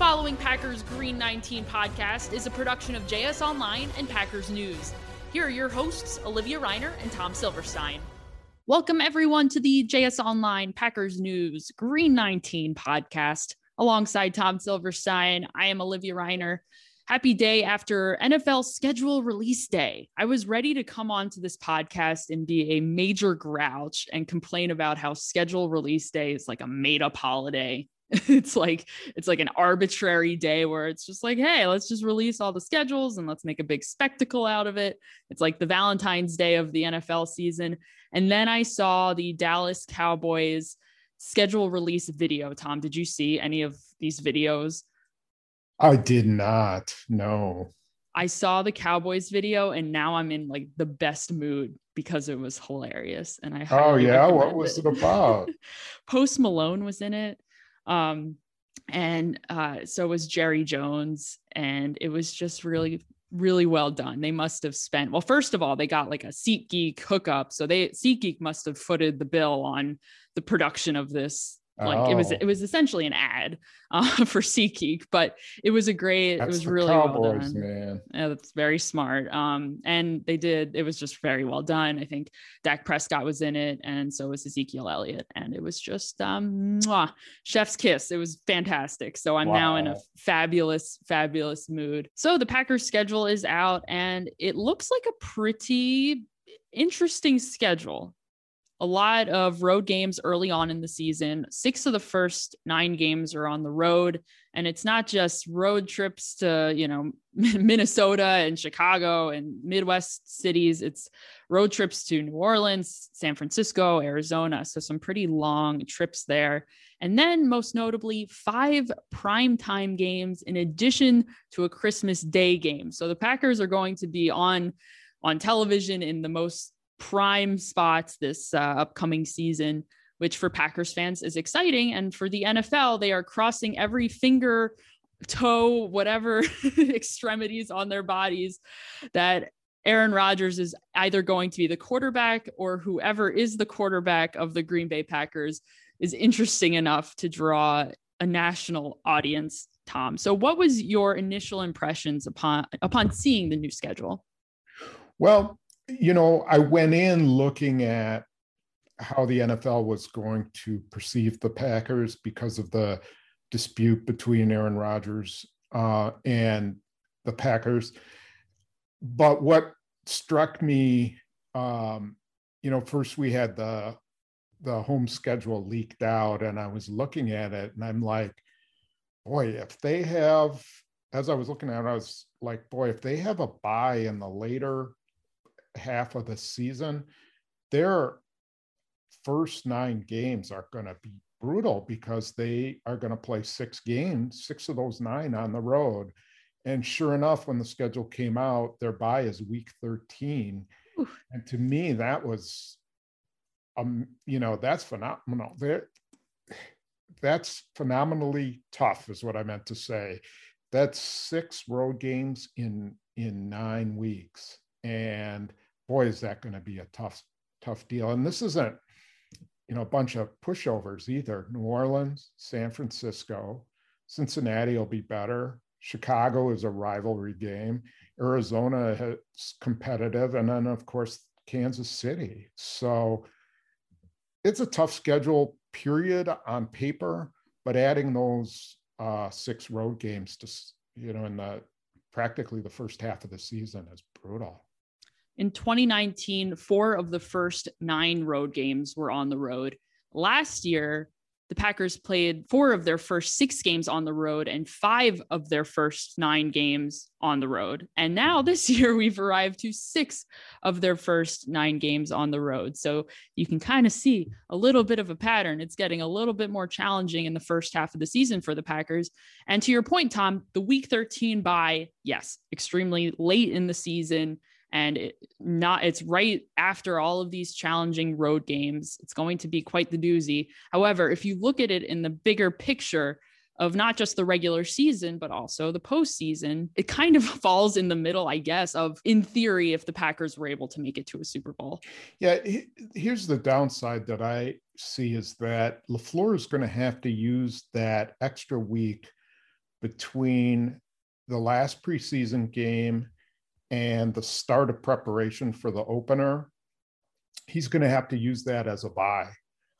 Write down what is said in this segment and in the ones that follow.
following Packers Green 19 podcast is a production of JS Online and Packers News. Here are your hosts, Olivia Reiner and Tom Silverstein. Welcome everyone to the JS Online Packers News Green 19 podcast. Alongside Tom Silverstein, I am Olivia Reiner. Happy day after NFL schedule release day. I was ready to come on to this podcast and be a major grouch and complain about how schedule release day is like a made-up holiday. It's like an arbitrary day where it's just like, hey, let's just release all the schedules and let's make a big spectacle out of it. It's like the Valentine's Day of the NFL season. And then I saw the Dallas Cowboys schedule release video. Tom, did you see any of these videos? I did not. No. I saw the Cowboys video and now I'm in like the best mood because it was hilarious. And I highly recommend what was it about? Post Malone was in it. So was Jerry Jones, and it was just really, really well done. They must have spent, well, first of all, they got like a SeatGeek hookup. So SeatGeek must have footed the bill on the production of this. Like it was essentially an ad for SeatGeek, but it was it was really Cowboys, well done. Man. Yeah, that's very smart. And it was just very well done. I think Dak Prescott was in it, and so was Ezekiel Elliott, and it was just chef's kiss. It was fantastic. So I'm now in a fabulous, fabulous mood. So the Packers schedule is out, and it looks like a pretty interesting schedule. A lot of road games early on in the season. 6 of the first 9 games are on the road. And it's not just road trips to, Minnesota and Chicago and Midwest cities. It's road trips to New Orleans, San Francisco, Arizona. So some pretty long trips there. And then most notably 5 primetime games in addition to a Christmas Day game. So the Packers are going to be on television in the most prime spots this upcoming season, which for Packers fans is exciting. And for the NFL, they are crossing every finger, toe, whatever extremities on their bodies that Aaron Rodgers is either going to be the quarterback or whoever is the quarterback of the Green Bay Packers is interesting enough to draw a national audience, Tom. So what was your initial impressions upon seeing the new schedule? Well, I went in looking at how the NFL was going to perceive the Packers because of the dispute between Aaron Rodgers and the Packers. But what struck me, first we had the home schedule leaked out, and I was looking at it and I'm like, boy, as I was looking at it, I was like, boy, if they have a bye in the later half of the season, their first 9 games are going to be brutal because they are going to play 6 games, 6 of those 9 on the road. And sure enough, when the schedule came out, their bye is week 13. Oof. And to me, that was, that's phenomenal. That's phenomenally tough is what I meant to say. That's 6 road games in 9 weeks. And boy, is that going to be a tough deal. And this isn't, a bunch of pushovers either. New Orleans, San Francisco, Cincinnati will be better. Chicago is a rivalry game. Arizona is competitive. And then, of course, Kansas City. So it's a tough schedule, period, on paper. But adding those 6 road games to, in practically the first half of the season is brutal. In 2019, 4 of the first 9 road games were on the road. Last year, the Packers played 4 of their first 6 games on the road and 5 of their first 9 games on the road. And now this year, we've arrived to 6 of their first 9 games on the road. So you can kind of see a little bit of a pattern. It's getting a little bit more challenging in the first half of the season for the Packers. And to your point, Tom, the week 13 bye, yes, extremely late in the season. And it's right after all of these challenging road games. It's going to be quite the doozy. However, if you look at it in the bigger picture of not just the regular season, but also the postseason, it kind of falls in the middle, I guess, of, in theory, if the Packers were able to make it to a Super Bowl. Yeah, here's the downside that I see is that LaFleur is going to have to use that extra week between the last preseason game and the start of preparation for the opener, he's going to have to use that as a bye.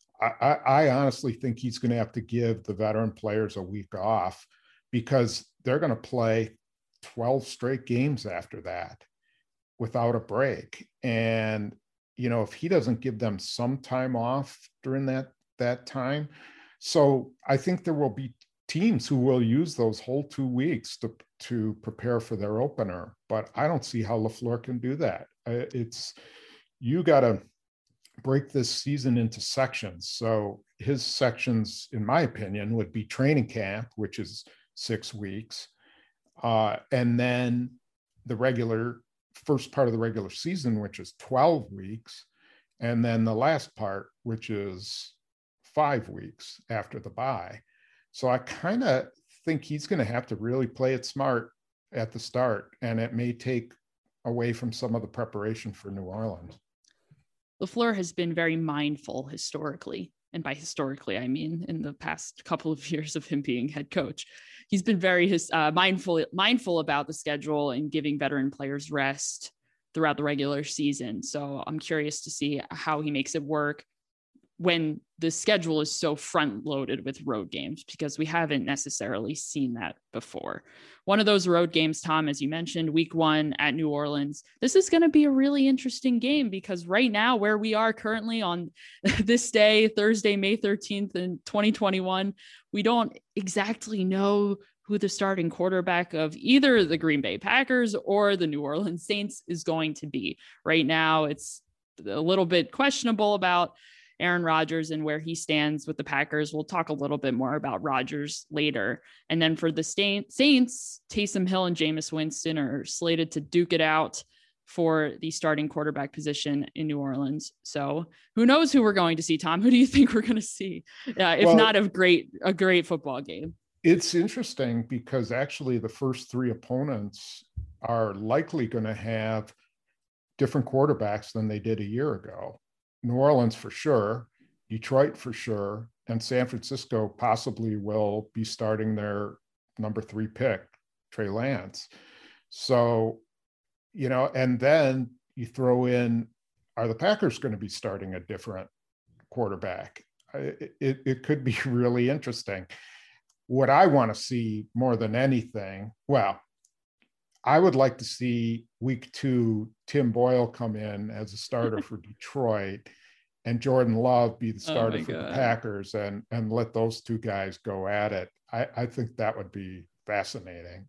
I honestly think he's going to have to give the veteran players a week off because they're going to play 12 straight games after that without a break. And, if he doesn't give them some time off during that time. So I think there will be teams who will use those whole 2 weeks to prepare for their opener, but I don't see how LaFleur can do that. You got to break this season into sections. So his sections, in my opinion, would be training camp, which is 6 weeks, and then the first part of the regular season, which is 12 weeks, and then the last part, which is 5 weeks after the bye. So I kind of think he's going to have to really play it smart at the start, and it may take away from some of the preparation for New Orleans. LaFleur has been very mindful historically. And by historically, I mean in the past couple of years of him being head coach. He's been very mindful about the schedule and giving veteran players rest throughout the regular season. So I'm curious to see how he makes it work when the schedule is so front loaded with road games, because we haven't necessarily seen that before. One of those road games, Tom, as you mentioned, week 1 at New Orleans, this is going to be a really interesting game because right now where we are currently on this day, Thursday, May 13th in 2021, we don't exactly know who the starting quarterback of either the Green Bay Packers or the New Orleans Saints is going to be. Right now, it's a little bit questionable about Aaron Rodgers and where he stands with the Packers. We'll talk a little bit more about Rodgers later. And then for the Saints, Taysom Hill and Jameis Winston are slated to duke it out for the starting quarterback position in New Orleans. So who knows who we're going to see, Tom? Who do you think we're going to see? If not a great football game? It's interesting because actually the first 3 opponents are likely going to have different quarterbacks than they did a year ago. New Orleans for sure, Detroit for sure, and San Francisco possibly will be starting their number 3 pick, Trey Lance. So, and then you throw in, are the Packers going to be starting a different quarterback? It could be really interesting. What I want to see more than anything, I would like to see week 2, Tim Boyle come in as a starter for Detroit and Jordan Love be the starter for the Packers and let those 2 guys go at it. I think that would be fascinating.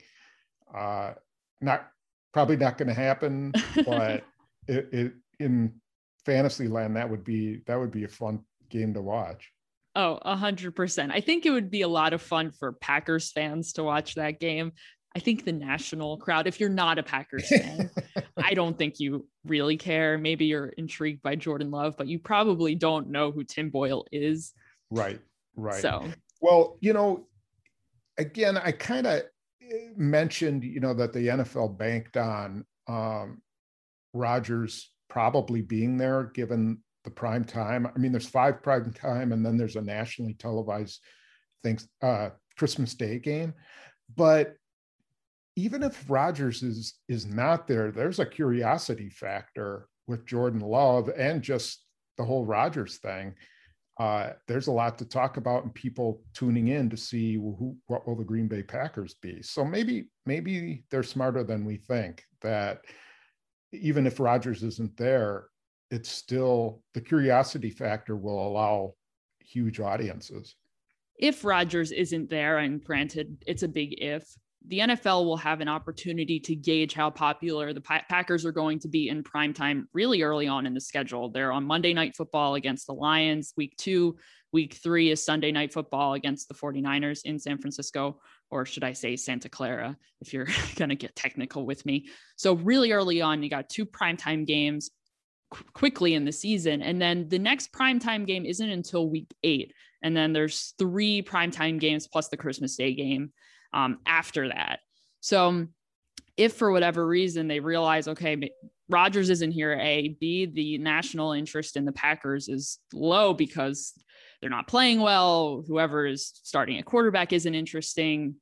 Probably not going to happen, but in fantasy land, that would be a fun game to watch. Oh, 100%. I think it would be a lot of fun for Packers fans to watch that game. I think the national crowd, if you're not a Packers fan, I don't think you really care. Maybe you're intrigued by Jordan Love, but you probably don't know who Tim Boyle is. Right. So, well, again, I kind of mentioned, that the NFL banked on Rodgers probably being there given the prime time. I mean, there's 5 prime time and then there's a nationally televised Christmas Day game. But even if Rodgers is not there, there's a curiosity factor with Jordan Love and just the whole Rodgers thing. There's a lot to talk about and people tuning in to see what will the Green Bay Packers be. So maybe they're smarter than we think, that even if Rodgers isn't there, it's still the curiosity factor will allow huge audiences. If Rodgers isn't there, and granted, it's a big if, the NFL will have an opportunity to gauge how popular the Packers are going to be in primetime really early on in the schedule. They're on Monday Night Football against the Lions. Week 2, week 3 is Sunday Night Football against the 49ers in San Francisco, or should I say Santa Clara, if you're going to get technical with me. So really early on, you got 2 primetime games quickly in the season. And then the next primetime game isn't until week 8. And then there's 3 primetime games plus the Christmas Day game after that. So if for whatever reason they realize, okay, Rodgers isn't here, A, B, the national interest in the Packers is low because they're not playing well, whoever is starting at quarterback isn't interesting,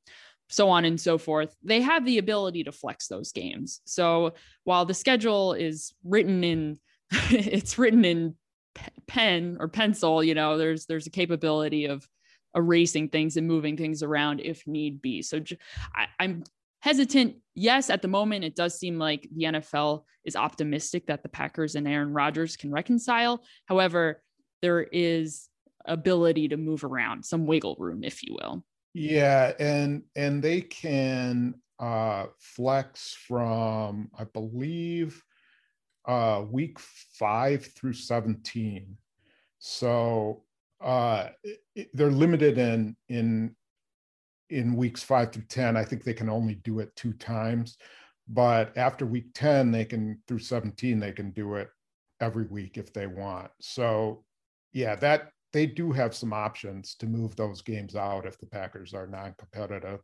so on and so forth, they have the ability to flex those games. So while the schedule is written in, it's written in pen or pencil, there's a capability of erasing things and moving things around if need be. So I'm hesitant. Yes, at the moment, it does seem like the NFL is optimistic that the Packers and Aaron Rodgers can reconcile. However, there is ability to move around, some wiggle room, if you will. Yeah, and they can flex from, I believe, week 5 through 17. So they're limited in weeks 5 through 10. I think they can only do it 2 times, but after week 10, they can through 17, they can do it every week if they want. So yeah, that they do have some options to move those games out if the Packers are non-competitive.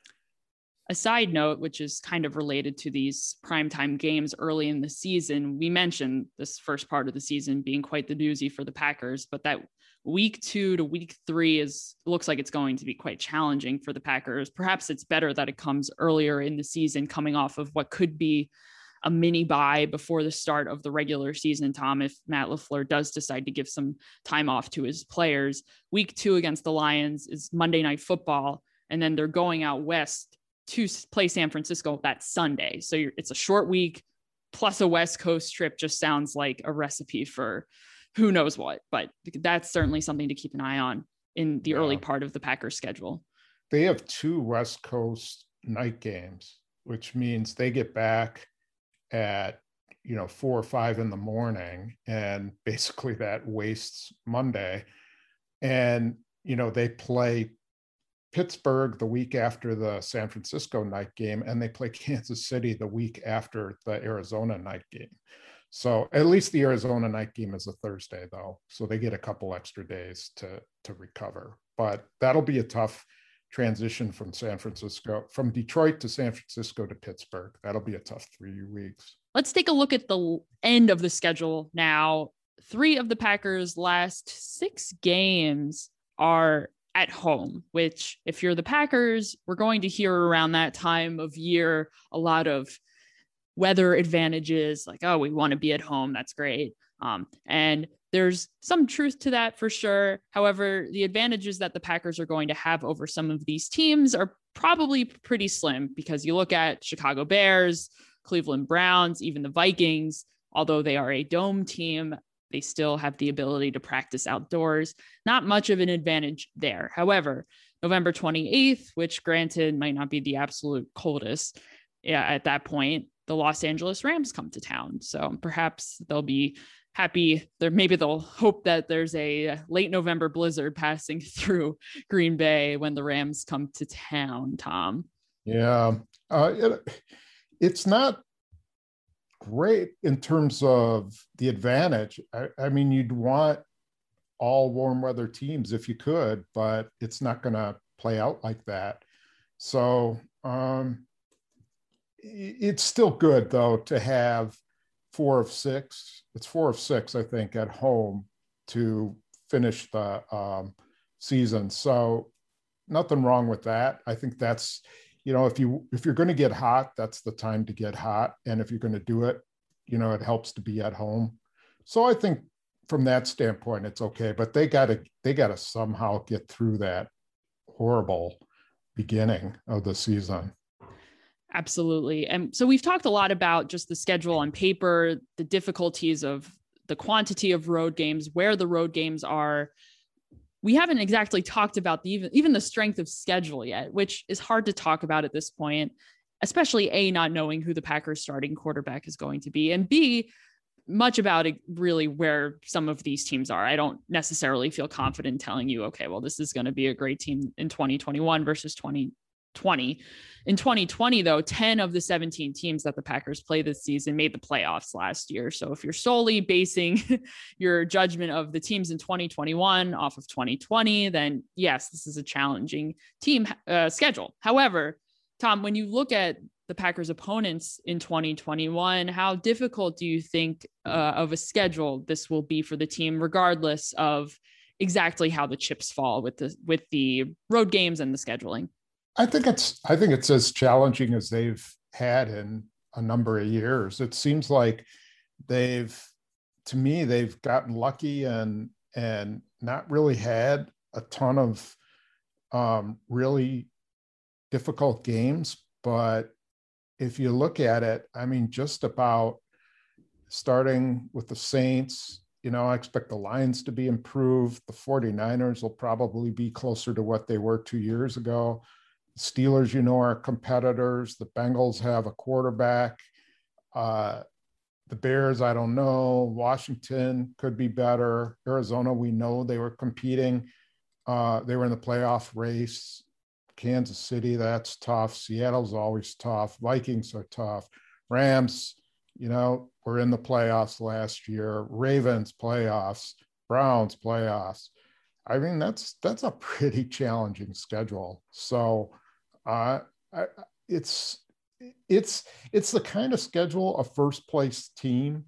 A side note, which is kind of related to these primetime games early in the season, we mentioned this first part of the season being quite the doozy for the Packers, but that week 2 to week 3 looks like it's going to be quite challenging for the Packers. Perhaps it's better that it comes earlier in the season, coming off of what could be a mini bye before the start of the regular season, Tom, if Matt LaFleur does decide to give some time off to his players. Week 2 against the Lions is Monday Night Football, and then they're going out west to play San Francisco that Sunday. So it's a short week plus a West Coast trip. Just sounds like a recipe for who knows what, but that's certainly something to keep an eye on in the early part of the Packers schedule. They have 2 West Coast night games, which means they get back at 4 or 5 in the morning, and basically that wastes Monday. And they play Pittsburgh the week after the San Francisco night game, and they play Kansas City the week after the Arizona night game. So at least the Arizona night game is a Thursday, though, so they get a couple extra days to recover. But that'll be a tough transition from Detroit to San Francisco to Pittsburgh. That'll be a tough 3 weeks. Let's take a look at the end of the schedule now. 3 of the Packers' last 6 games are at home, which if you're the Packers, we're going to hear around that time of year a lot of weather advantages, like, oh, we want to be at home. That's great. And there's some truth to that for sure. However, the advantages that the Packers are going to have over some of these teams are probably pretty slim, because you look at Chicago Bears, Cleveland Browns, even the Vikings, although they are a dome team, they still have the ability to practice outdoors. Not much of an advantage there. However, November 28th, which granted might not be the absolute coldest at that point, the Los Angeles Rams come to town. So perhaps they'll be happy there. Maybe they'll hope that there's a late November blizzard passing through Green Bay when the Rams come to town, Tom. Yeah. It's not great in terms of the advantage. I mean, you'd want all warm weather teams if you could, but it's not going to play out like that. So it's still good, though, to have 4 of 6. It's 4 of 6, I think, at home to finish the season. So nothing wrong with that. I think that's, if you're going to get hot, that's the time to get hot. And if you're going to do it, it helps to be at home. So I think from that standpoint, it's okay. But they gotta somehow get through that horrible beginning of the season. Absolutely. And so we've talked a lot about just the schedule on paper, the difficulties of the quantity of road games, where the road games are. We haven't exactly talked about even the strength of schedule yet, which is hard to talk about at this point, especially A, not knowing who the Packers starting quarterback is going to be, and B, much about it, really where some of these teams are. I don't necessarily feel confident telling you, okay, well, this is going to be a great team in 2021 versus 2020. In 2020, though, 10 of the 17 teams that the Packers play this season made the playoffs last year. So if you're solely basing your judgment of the teams in 2021 off of 2020, then yes, this is a challenging team schedule. However, Tom, when you look at the Packers' opponents in 2021, how difficult do you think of a schedule this will be for the team, regardless of exactly how the chips fall with the road games and the scheduling? I think it's as challenging as they've had in a number of years. It seems like they've to me they've gotten lucky and not really had a ton of really difficult games. But if you look at it, I mean, just about starting with the Saints, I expect the Lions to be improved. The 49ers will probably be closer to what they were 2 years ago. The Steelers, are competitors. The Bengals have a quarterback. Uh, the Bears, I don't know. Washington could be better. Arizona, we know they were competing. They were in the playoff race. Kansas City, that's tough. Seattle's always tough. Vikings are tough. Rams, were in the playoffs last year. Ravens playoffs. Browns playoffs. I mean, that's a pretty challenging schedule. So, I, it's it's the kind of schedule a first place team,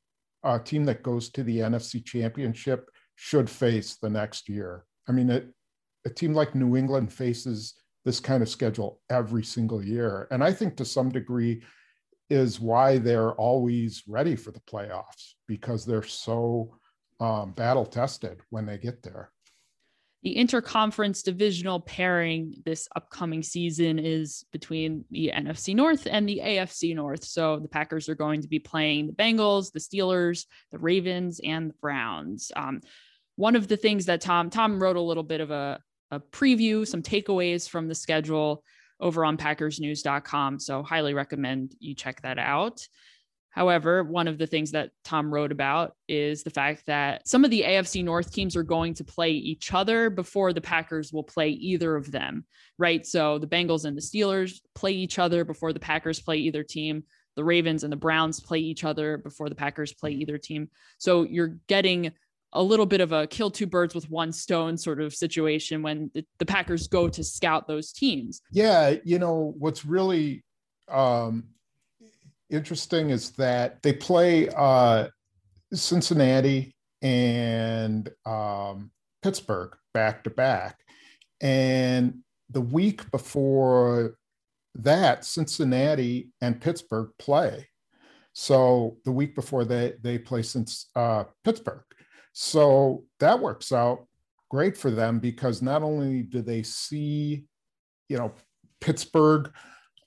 a team that goes to the NFC Championship should face the next year. I mean, a team like New England faces this kind of schedule every single year, and I think to some degree is why they're always ready for the playoffs, because they're so battle tested when they get there. The interconference divisional pairing this upcoming season is between the NFC North and the AFC North. So the Packers are going to be playing the Bengals, the Steelers, the Ravens, and the Browns. One of the things that Tom wrote a little bit of a preview, some takeaways from the schedule over on packersnews.com. So highly recommend you check that out. However, one of the things that Tom wrote about is the fact that some of the AFC North teams are going to play each other before the Packers will play either of them, right? So the Bengals and the Steelers play each other before the Packers play either team. The Ravens and the Browns play each other before the Packers play either team. So you're getting a little bit of a kill two birds with one stone sort of situation when the Packers go to scout those teams. Yeah, what's really interesting is that they play Cincinnati and Pittsburgh back to back. And the week before that, Cincinnati and Pittsburgh play. So the week before they play Pittsburgh. So that works out great for them, because not only do they see, Pittsburgh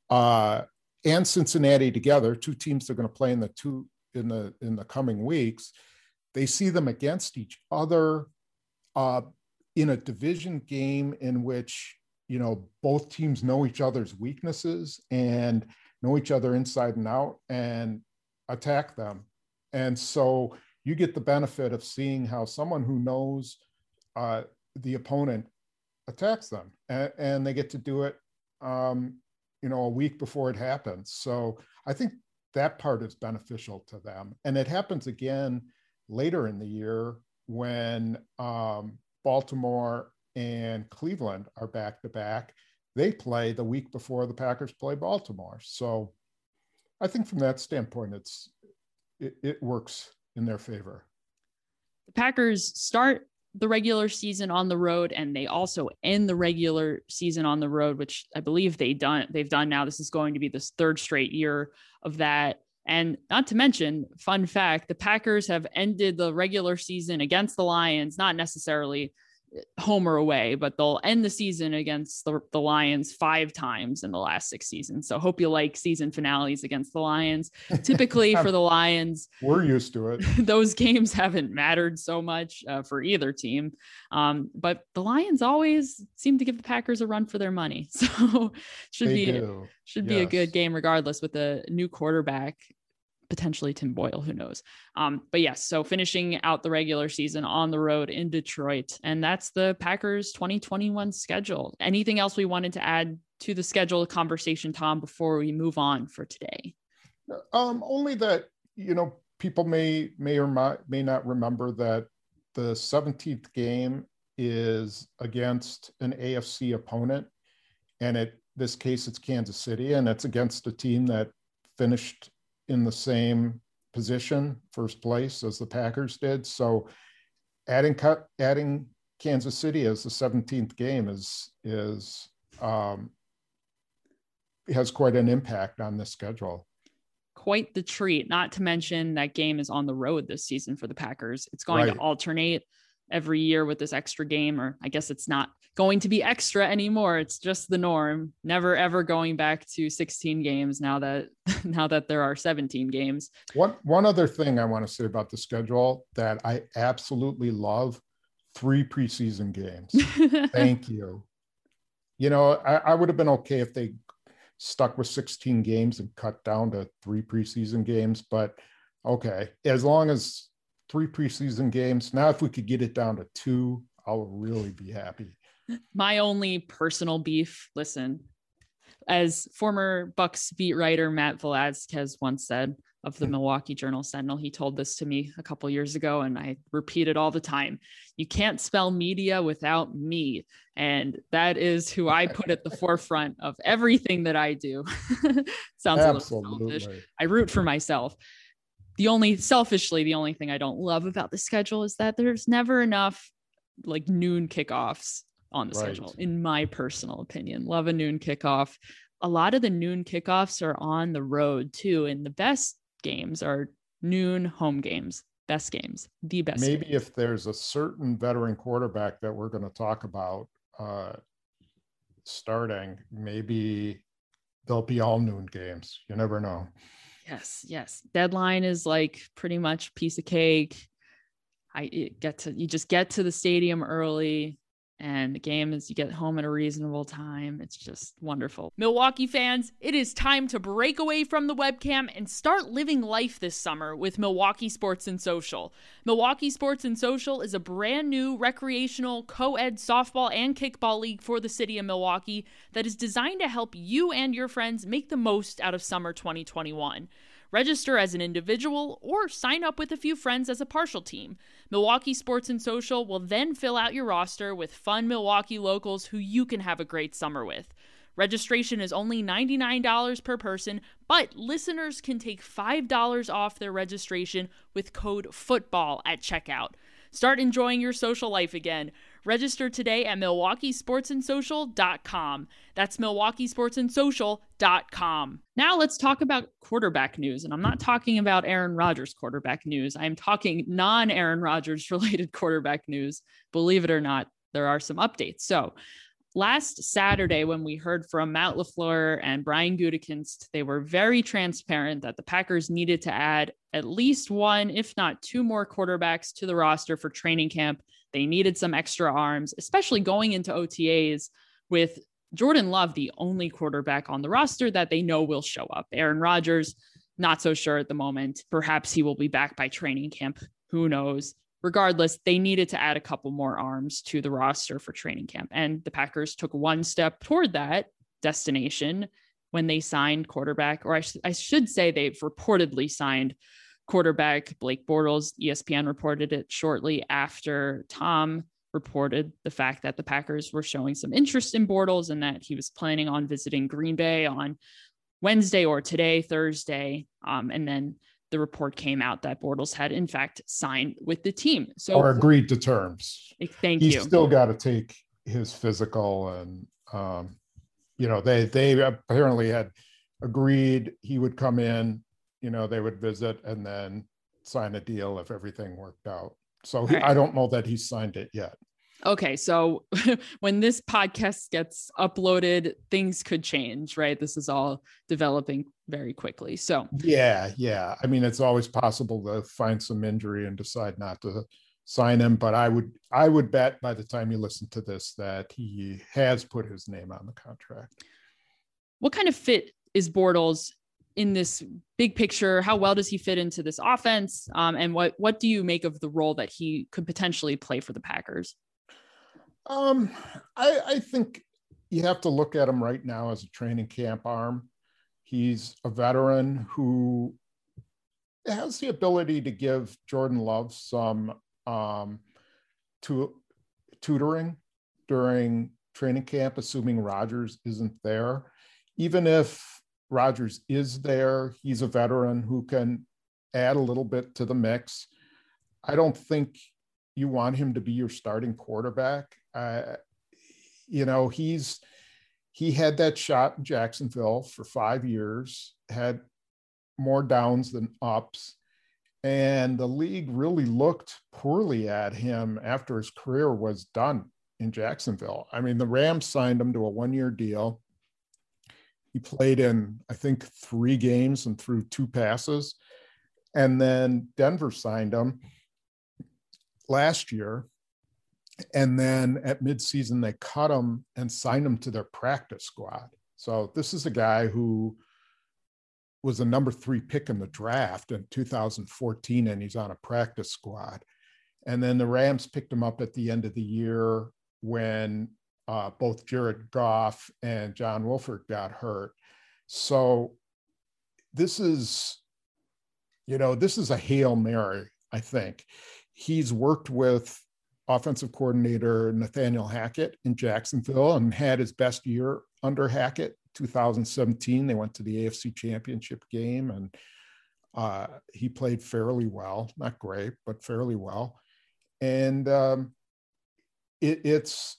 and Cincinnati together, two teams they're going to play in the coming weeks. They see them against each other in a division game in which both teams know each other's weaknesses and know each other inside and out and attack them. And so you get the benefit of seeing how someone who knows the opponent attacks them, and they get to do it a week before it happens. So I think that part is beneficial to them. And it happens again later in the year when Baltimore and Cleveland are back to back. They play the week before the Packers play Baltimore. So I think from that standpoint, it works in their favor. The Packers start the regular season on the road, and they also end the regular season on the road, which I believe they've done now. This is going to be this third straight year of that. And not to mention, fun fact, the Packers have ended the regular season against the Lions, not necessarily home or away, but they'll end the season against the Lions 5 times in the last 6 seasons. So hope you like season finales against the Lions. Typically for the Lions, we're used to it. Those games haven't mattered so much for either team. But the Lions always seem to give the Packers a run for their money. So should be a good game regardless, with a new quarterback, potentially Tim Boyle, who knows. But yes, so finishing out the regular season on the road in Detroit, and that's the Packers 2021 schedule. Anything else we wanted to add to the schedule conversation, Tom, before we move on for today? Only that, people may or may not remember that the 17th game is against an AFC opponent. And this case, it's Kansas City, and it's against a team that finished in the same position, first place, as the Packers did. So adding Kansas City as the 17th game is has quite an impact on the schedule. Quite the treat, not to mention that game is on the road this season for the Packers. It's going to alternate every year with this extra game, or I guess it's not going to be extra anymore. It's just the norm. Never, ever going back to 16 games now that there are 17 games. One other thing I want to say about the schedule that I absolutely love, 3 preseason games. Thank you. I would have been okay if they stuck with 16 games and cut down to 3 preseason games, but okay, as long as 3 preseason games. Now, if we could get it down to 2, I'll really be happy. My only personal beef, listen, as former Bucs beat writer Matt Velazquez once said of the Milwaukee Journal-Sentinel, he told this to me a couple years ago, and I repeat it all the time. You can't spell media without me. And that is who I put at the forefront of everything that I do. Sounds Absolutely. a little selfish. I root for myself. The only thing I don't love about the schedule is that there's never enough like noon kickoffs on the schedule, in my personal opinion. Love a noon kickoff. A lot of the noon kickoffs are on the road too. And the best games are noon home games, best games, the best. Maybe games. If there's a certain veteran quarterback that we're going to talk about starting, maybe they'll be all noon games. You never know. Yes. Deadline is like pretty much piece of cake. You just get to the stadium early, and the game is you get home at a reasonable time. It's just wonderful. Milwaukee fans, it is time to break away from the webcam and start living life this summer with Milwaukee Sports and Social. Milwaukee Sports and Social is a brand new recreational co-ed softball and kickball league for the city of Milwaukee that is designed to help you and your friends make the most out of summer 2021. Register as an individual or sign up with a few friends as a partial team. Milwaukee Sports and Social will then fill out your roster with fun Milwaukee locals who you can have a great summer with. Registration is only $99 per person, but listeners can take $5 off their registration with code FOOTBALL at checkout. Start enjoying your social life again. Register today at MilwaukeeSportsAndSocial.com. That's MilwaukeeSportsAndSocial.com. Now let's talk about quarterback news. And I'm not talking about Aaron Rodgers quarterback news. I'm talking non-Aaron Rodgers related quarterback news. Believe it or not, there are some updates. So last Saturday, when we heard from Matt LaFleur and Brian Gutekunst, they were very transparent that the Packers needed to add at least 1, if not 2 more quarterbacks to the roster for training camp. They needed some extra arms, especially going into OTAs with Jordan Love, the only quarterback on the roster that they know will show up. Aaron Rodgers, not so sure at the moment. Perhaps he will be back by training camp. Who knows? Regardless, they needed to add a couple more arms to the roster for training camp. And the Packers took one step toward that destination when they signed quarterback, or I should say they've reportedly signed quarterback Blake Bortles. ESPN reported it shortly after Tom reported the fact that the Packers were showing some interest in Bortles and that he was planning on visiting Green Bay on Wednesday or today, Thursday. And then the report came out that Bortles had in fact signed with the team. Or agreed to terms. Thank you. He's still got to take his physical, and they apparently had agreed he would come in, they would visit and then sign a deal if everything worked out. So right. I don't know that he's signed it yet. Okay, so when this podcast gets uploaded, things could change, right? This is all developing very quickly. So yeah. I mean, it's always possible to find some injury and decide not to sign him, but I would bet by the time you listen to this that he has put his name on the contract. What kind of fit is Bortles in this big picture? How well does he fit into this offense? And what do you make of the role that he could potentially play for the Packers? I think you have to look at him right now as a training camp arm. He's a veteran who has the ability to give Jordan Love some tutoring during training camp, assuming Rodgers isn't there. Even if Rodgers is there, he's a veteran who can add a little bit to the mix. I don't think you want him to be your starting quarterback. He's he had that shot in Jacksonville for 5 years, had more downs than ups. And the league really looked poorly at him after his career was done in Jacksonville. I mean, the Rams signed him to a 1-year deal. He played in, I think, 3 games and threw 2 passes. And then Denver signed him last year. And then at midseason, they cut him and signed him to their practice squad. So this is a guy who was a number 3 pick in the draft in 2014, and he's on a practice squad. And then the Rams picked him up at the end of the year when both Jared Goff and John Wolford got hurt. So this is a Hail Mary, I think. He's worked with offensive coordinator Nathaniel Hackett in Jacksonville and had his best year under Hackett. 2017, they went to the AFC Championship game, and he played fairly well, not great, but fairly well. And it's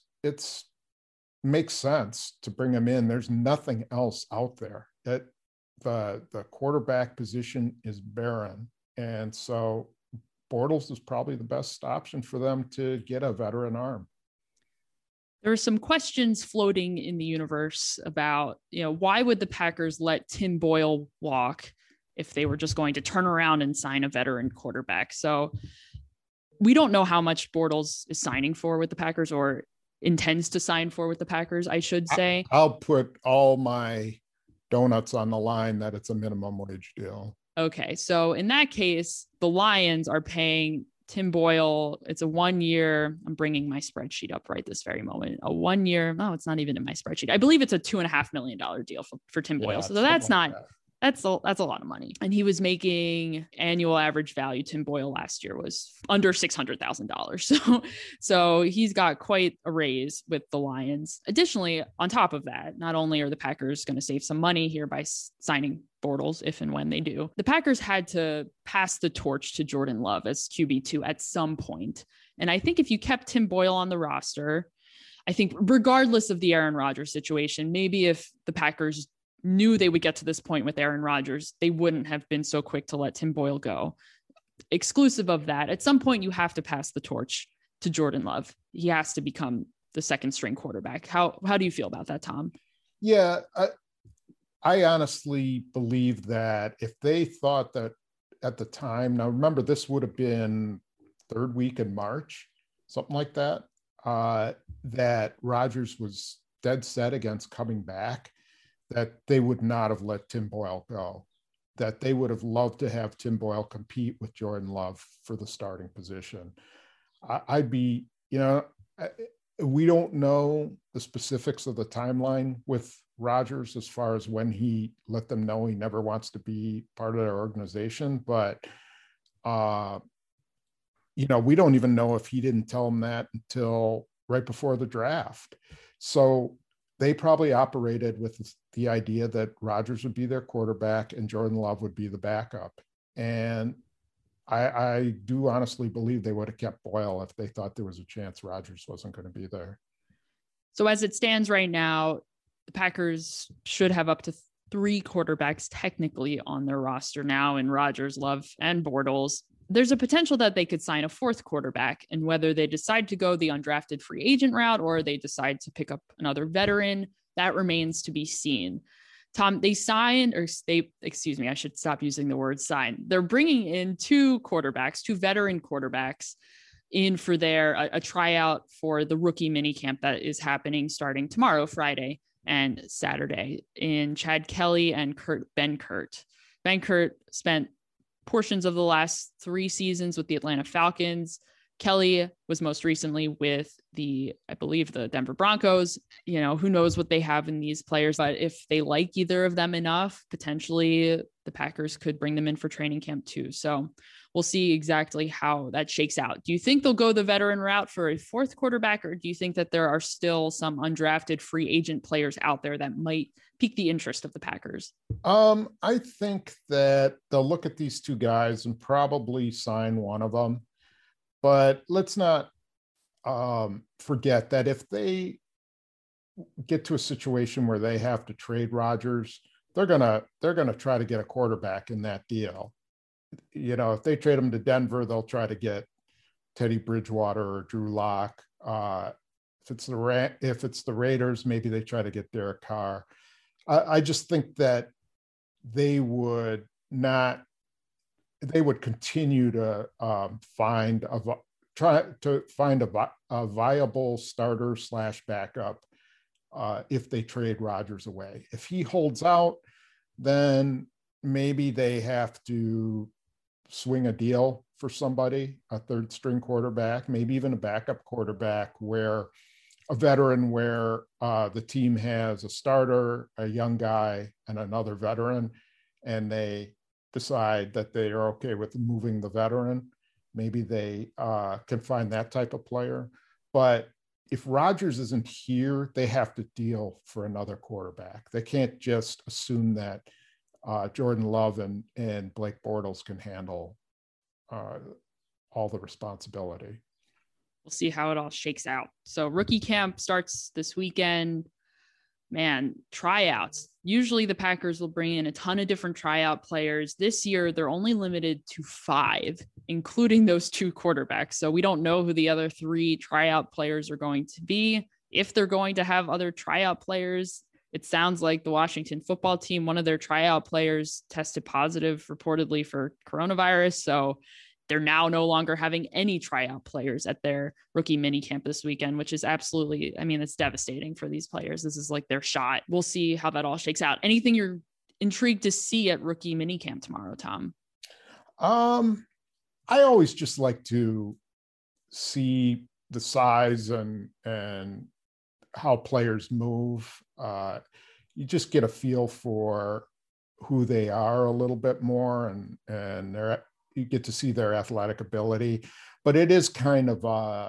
makes sense to bring him in. There's nothing else out there. That the quarterback position is barren, and so Bortles is probably the best option for them to get a veteran arm. There are some questions floating in the universe about, why would the Packers let Tim Boyle walk if they were just going to turn around and sign a veteran quarterback? So we don't know how much Bortles is signing for with the Packers, or intends to sign for with the Packers, I should say. I'll put all my donuts on the line that it's a minimum wage deal. Okay. So in that case, the Lions are paying Tim Boyle. It's a 1-year. I'm bringing my spreadsheet up right this very moment. A 1-year. No, it's not even in my spreadsheet. I believe it's a $2.5 million deal for Tim Boyle. So that's not, that's a lot of money. And he was making annual average value. Tim Boyle last year was under $600,000. So he's got quite a raise with the Lions. Additionally, on top of that, not only are the Packers going to save some money here by signing Bortles, if and when they do, the Packers had to pass the torch to Jordan Love as QB2 at some point. And I think if you kept Tim Boyle on the roster, I think regardless of the Aaron Rodgers situation, maybe if the Packers knew they would get to this point with Aaron Rodgers, they wouldn't have been so quick to let Tim Boyle go. Exclusive of that, at some point you have to pass the torch to Jordan Love. He has to become the second string quarterback. How do you feel about that, Tom? Yeah, I honestly believe that if they thought that at the time, now remember, this would have been 3rd week in March, something like that, that Rodgers was dead set against coming back, that they would not have let Tim Boyle go, that they would have loved to have Tim Boyle compete with Jordan Love for the starting position. I'd be, we don't know the specifics of the timeline with Rodgers as far as when he let them know he never wants to be part of their organization, but we don't even know if he didn't tell them that until right before the draft. So they probably operated with the idea that Rodgers would be their quarterback and Jordan Love would be the backup. And I do honestly believe they would have kept Boyle if they thought there was a chance Rodgers wasn't going to be there. So as it stands right now, the Packers should have up to 3 quarterbacks technically on their roster now in Rodgers, Love, and Bortles. There's a potential that they could sign a 4th quarterback, and whether they decide to go the undrafted free agent route or they decide to pick up another veteran, that remains to be seen. Tom, I should stop using the word sign. They're bringing in 2 veteran quarterbacks in for a tryout for the rookie minicamp that is happening starting tomorrow, Friday and Saturday, in Chad Kelly and Kurt Benkert. Benkert spent portions of the last 3 seasons with the Atlanta Falcons. Kelly was most recently with I believe the Denver Broncos. Who knows what they have in these players, but if they like either of them enough, potentially the Packers could bring them in for training camp too. So we'll see exactly how that shakes out. Do you think they'll go the veteran route for a 4th quarterback, or do you think that there are still some undrafted free agent players out there that might pique the interest of the Packers? I think that they'll look at these 2 guys and probably sign one of them. But let's not forget that if they get to a situation where they have to trade Rodgers, they're gonna try to get a quarterback in that deal. If they trade him to Denver, they'll try to get Teddy Bridgewater or Drew Lock. If it's the Raiders, maybe they try to get Derek Carr. I just think that they would continue to try to find a viable starter / backup if they trade Rodgers away. If he holds out, then maybe they have to swing a deal for somebody, a third string quarterback, maybe even a backup quarterback, where a veteran, where the team has a starter, a young guy, and another veteran, and they decide that they are okay with moving the veteran. Maybe they can find that type of player. But if Rodgers isn't here, they have to deal for another quarterback. They can't just assume that Jordan Love and Blake Bortles can handle all the responsibility. We'll see how it all shakes out. So rookie camp starts this weekend. Man, tryouts. Usually the Packers will bring in a ton of different tryout players. This year, they're only limited to 5, including those 2 quarterbacks. So we don't know who the other 3 tryout players are going to be. If they're going to have other tryout players, it sounds like the Washington football team, one of their tryout players tested positive reportedly for coronavirus. So they're now no longer having any tryout players at their rookie mini camp this weekend, which is absolutely, it's devastating for these players. This is like their shot. We'll see how that all shakes out. Anything you're intrigued to see at rookie mini camp tomorrow, Tom? I always just like to see the size and how players move. You just get a feel for who they are a little bit more, and you get to see their athletic ability. But it is kind of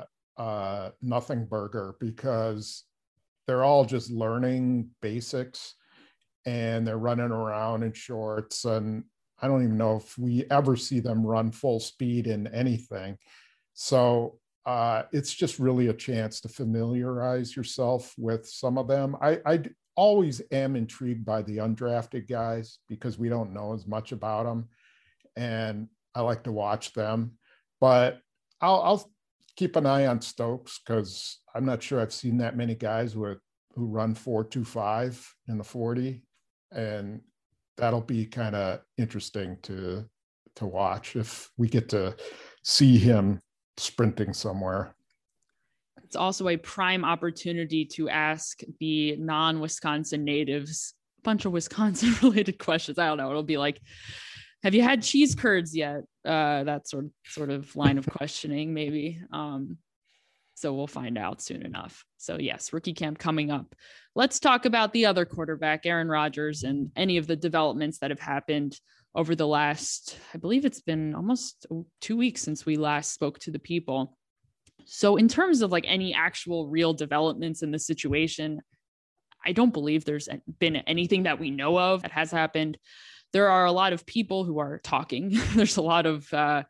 a nothing burger, because they're all just learning basics, and they're running around in shorts. And I don't even know if we ever see them run full speed in anything. So it's just really a chance to familiarize yourself with some of them. I always am intrigued by the undrafted guys, because we don't know as much about them, and I like to watch them. But I'll keep an eye on Stokes, because I'm not sure I've seen that many guys who run 4.25 in the 40, and that'll be kind of interesting to watch if we get to see him sprinting somewhere. It's also a prime opportunity to ask the non-Wisconsin natives a bunch of Wisconsin related questions. I don't know. It'll be like, have you had cheese curds yet? That sort of line of questioning, maybe. So we'll find out soon enough. So yes, rookie camp coming up. Let's talk about the other quarterback, Aaron Rodgers, and any of the developments that have happened over the last, I believe it's been almost 2 weeks since we last spoke to the people. So in terms of like any actual real developments in the situation, I don't believe there's been anything that we know of that has happened. There are a lot of people who are talking. There's a lot of, a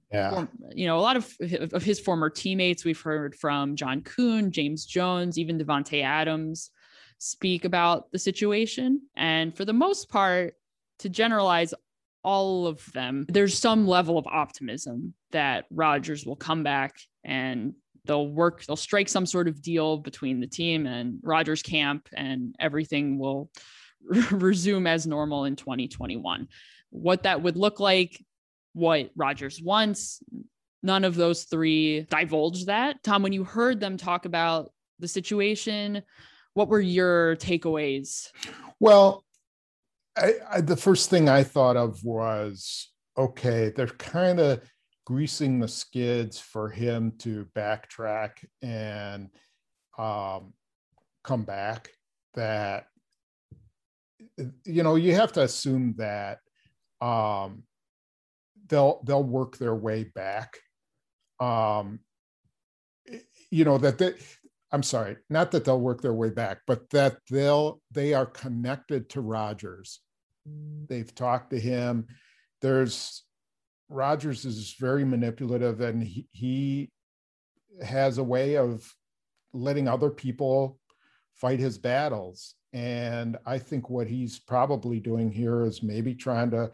lot of his former teammates. We've heard from John Kuhn, James Jones, even Devontae Adams speak about the situation. And for the most part, to generalize all of them, there's some level of optimism that Rodgers will come back and they'll strike some sort of deal between the team and Rodgers camp, and everything will resume as normal in 2021. What that would look like, what Rodgers wants, none of those 3 divulged that. Tom, when you heard them talk about the situation, what were your takeaways? Well, the first thing I thought of was, okay, they're kind of greasing the skids for him to backtrack and come back. That, you have to assume that they'll work their way back. I'm sorry, not that they'll work their way back, but that they are connected to Rodgers. They've talked to him. Rodgers is very manipulative, and he has a way of letting other people fight his battles. And I think what he's probably doing here is maybe trying to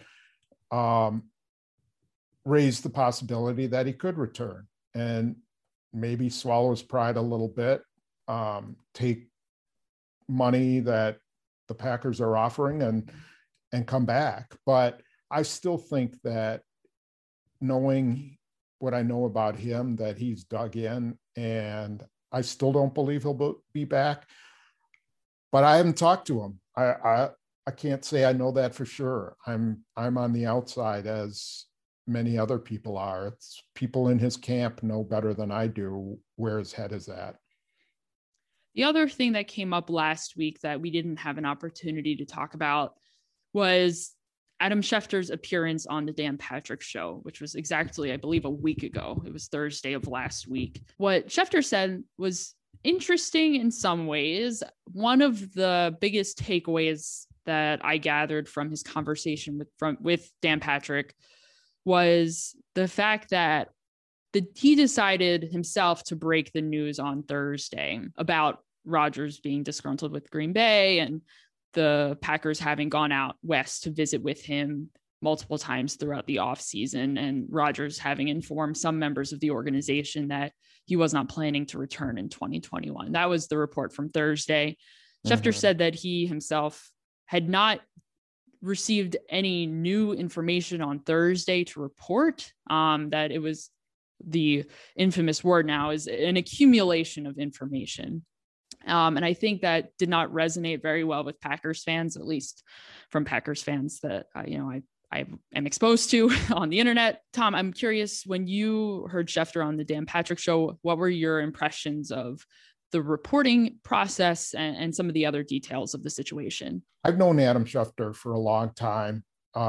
raise the possibility that he could return and maybe swallow his pride a little bit, take money that the Packers are offering and come back. But I still think that, knowing what I know about him, that he's dug in, and I still don't believe he'll be back. But I haven't talked to him. I can't say I know that for sure. I'm on the outside, as many other people are. It's people in his camp know better than I do where his head is at. The other thing that came up last week that we didn't have an opportunity to talk about was Adam Schefter's appearance on the Dan Patrick Show, which was exactly, I believe, a week ago. It was Thursday of last week. What Schefter said was interesting in some ways. One of the biggest takeaways that I gathered from his conversation with Dan Patrick was the fact that he decided himself to break the news on Thursday about Rodgers being disgruntled with Green Bay and the Packers having gone out west to visit with him multiple times throughout the offseason, and Rodgers having informed some members of the organization that he was not planning to return in 2021. That was the report from Thursday. Schefter said that he himself had not received any new information on Thursday to report, that it was the infamous word now is an accumulation of information. And I think that did not resonate very well with Packers fans, at least from Packers fans that, I am exposed to on the internet. Tom, I'm curious, when you heard Schefter on the Dan Patrick Show, what were your impressions of the reporting process and some of the other details of the situation? I've known Adam Schefter for a long time.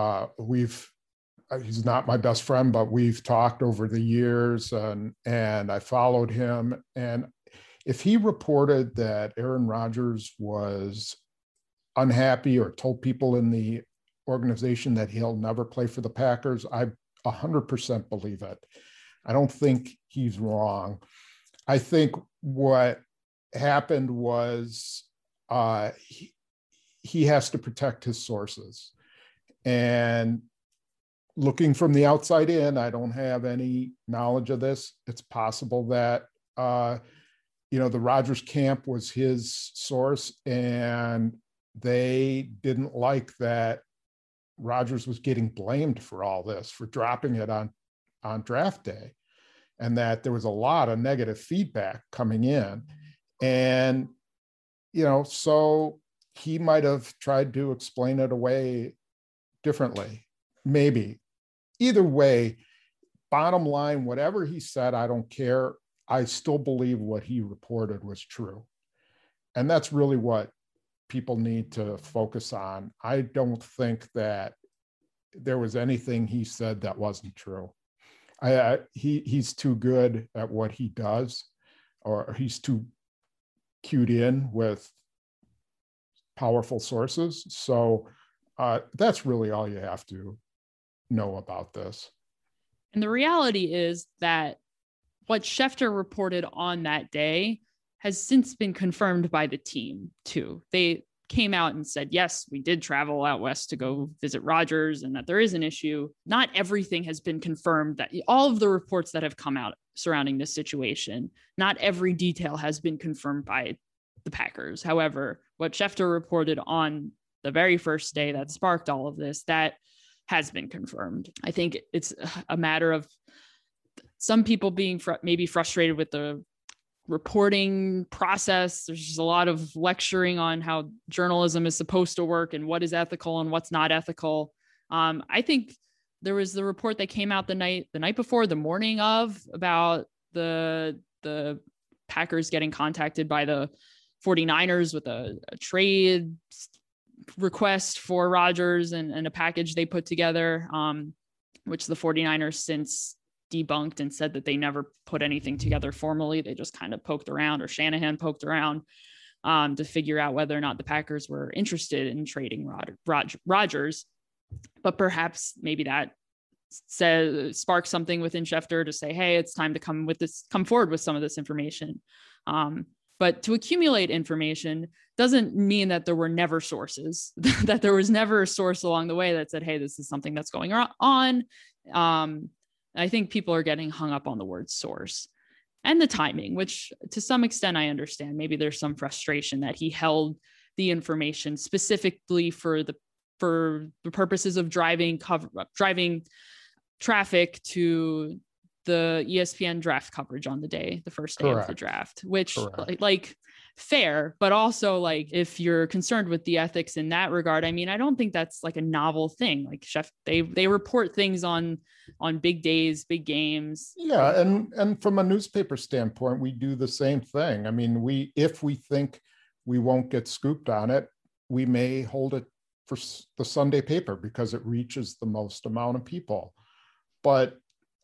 He's not my best friend, but we've talked over the years, and I followed him. And if he reported that Aaron Rodgers was unhappy or told people in the organization that he'll never play for the Packers, I 100% believe it. I don't think he's wrong. I think what happened was he has to protect his sources. And looking from the outside in, I don't have any knowledge of this. It's possible that, the Rodgers camp was his source, and they didn't like that Rodgers was getting blamed for all this, for dropping it on draft day, and that there was a lot of negative feedback coming in. And, so he might have tried to explain it away differently, maybe. Either way, bottom line, whatever he said, I don't care. I still believe what he reported was true. And that's really what people need to focus on. I don't think that there was anything he said that wasn't true. He's too good at what he does, or he's too cued in with powerful sources. So that's really all you have to know about this. And the reality is that what Schefter reported on that day has since been confirmed by the team too. They came out and said, yes, we did travel out west to go visit Rodgers and that there is an issue. Not everything has been confirmed. That all of the reports that have come out surrounding this situation, not every detail has been confirmed by the Packers. However, what Schefter reported on the very first day that sparked all of this, that has been confirmed. I think it's a matter of some people being maybe frustrated with the reporting process. There's just a lot of lecturing on how journalism is supposed to work and what is ethical and what's not ethical. I think there was the report that came out the night before, the morning of, about the Packers getting contacted by the 49ers with a trade request for Rodgers and a package they put together, which the 49ers since debunked and said that they never put anything together formally. They just kind of poked around, or Shanahan poked around to figure out whether or not the Packers were interested in trading Rodgers. But perhaps maybe that sparked something within Schefter to say, hey, it's time to come forward with some of this information. But to accumulate information doesn't mean that there were never sources, that there was never a source along the way that said, hey, this is something that's going on. I think people are getting hung up on the word source and the timing, which to some extent I understand. Maybe there's some frustration that he held the information specifically for the purposes of driving traffic to the ESPN draft coverage on the first day of the draft, which like fair, but also like if you're concerned with the ethics in that regard, I mean, I don't think that's like a novel thing. Like they report things on big days, big games. Yeah, and from a newspaper standpoint, we do the same thing. I mean, if we think we won't get scooped on it, we may hold it for the Sunday paper because it reaches the most amount of people. But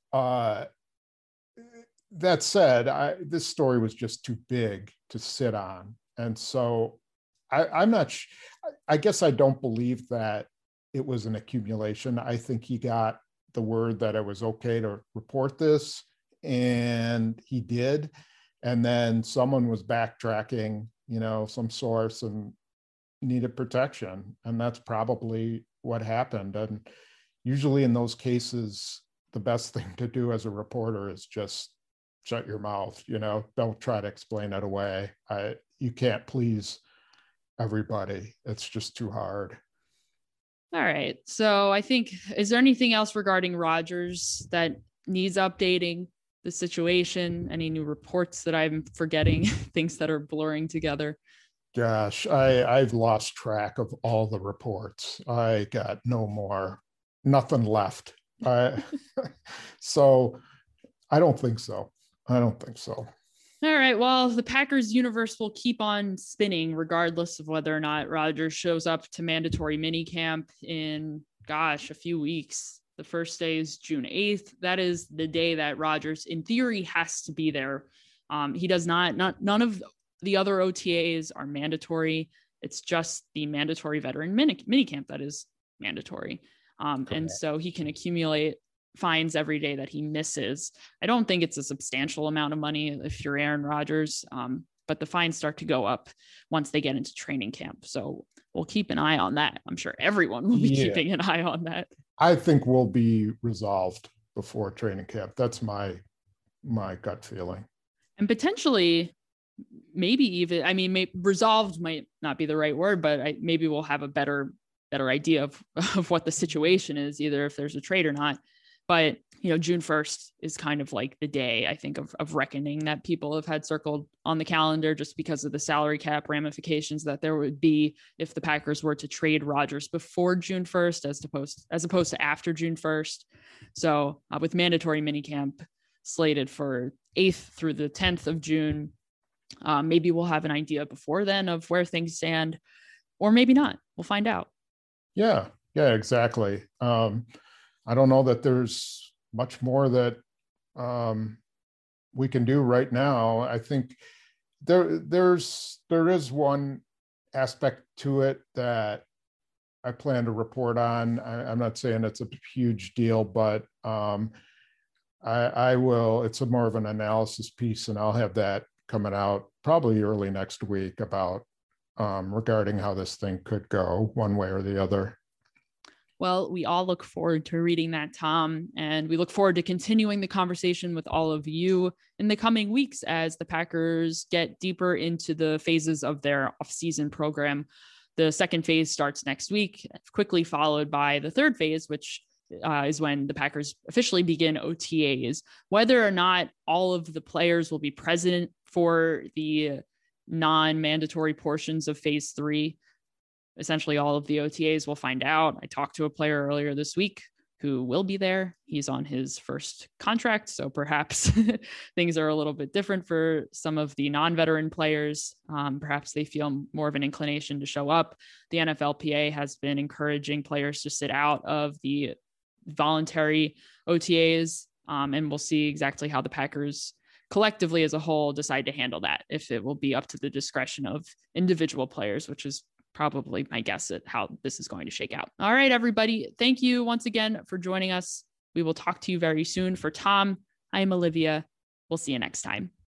that said, this story was just too big to sit on. And so I'm not, I guess I don't believe that it was an accumulation. I think he got the word that it was okay to report this, and he did. And then someone was backtracking, some source, and needed protection. And that's probably what happened. And usually in those cases, the best thing to do as a reporter is just shut your mouth, don't try to explain it away. You can't please everybody. It's just too hard. All right. So I think, is there anything else regarding Rodgers that needs updating the situation? Any new reports that I'm forgetting, things that are blurring together? Gosh, I've lost track of all the reports. I got nothing left. So I don't think so. All right. Well, the Packers universe will keep on spinning regardless of whether or not Rodgers shows up to mandatory minicamp in, a few weeks. The first day is June 8th. That is the day that Rodgers, in theory, has to be there. He does not none of the other OTAs are mandatory. It's just the mandatory veteran minicamp that is mandatory. And so he can accumulate fines every day that he misses. I don't think it's a substantial amount of money if you're Aaron Rodgers, but the fines start to go up once they get into training camp. So we'll keep an eye on that. I'm sure everyone will be keeping an eye on that. I think we'll be resolved before training camp. That's my gut feeling. And potentially, maybe even, resolved might not be the right word, but maybe we'll have a better idea of what the situation is, either if there's a trade or not. But, June 1st is kind of like the day, I think, of reckoning that people have had circled on the calendar just because of the salary cap ramifications that there would be if the Packers were to trade Rodgers before June 1st as opposed to after June 1st. So with mandatory minicamp slated for 8th through the 10th of June, maybe we'll have an idea before then of where things stand, or maybe not. We'll find out. Yeah, exactly. I don't know that there's much more that we can do right now. I think there is one aspect to it that I plan to report on. I'm not saying it's a huge deal, but I will. It's more of an analysis piece, and I'll have that coming out probably early next week about regarding how this thing could go one way or the other. Well, we all look forward to reading that, Tom, and we look forward to continuing the conversation with all of you in the coming weeks as the Packers get deeper into the phases of their offseason program. The second phase starts next week, quickly followed by the third phase, which is when the Packers officially begin OTAs. Whether or not all of the players will be present for the non-mandatory portions of phase 3, essentially all of the OTAs, we'll find out. I talked to a player earlier this week who will be there. He's on his first contract, so perhaps things are a little bit different for some of the non-veteran players. Perhaps they feel more of an inclination to show up. The NFLPA has been encouraging players to sit out of the voluntary OTAs, and we'll see exactly how the Packers collectively as a whole decide to handle that, if it will be up to the discretion of individual players, which is probably my guess at how this is going to shake out. All right, everybody. Thank you once again for joining us. We will talk to you very soon. For Tom, I am Olivia. We'll see you next time.